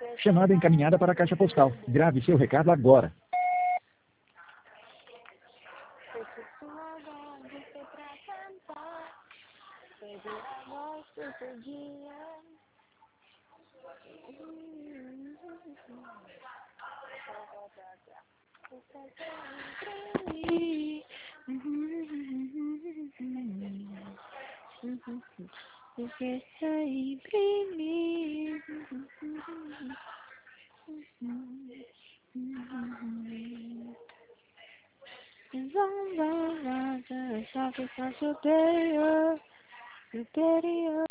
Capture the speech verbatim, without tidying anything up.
Chamada encaminhada para a caixa postal. Grave seu recado agora. Porque sempre me zomba, só que só superior, superior.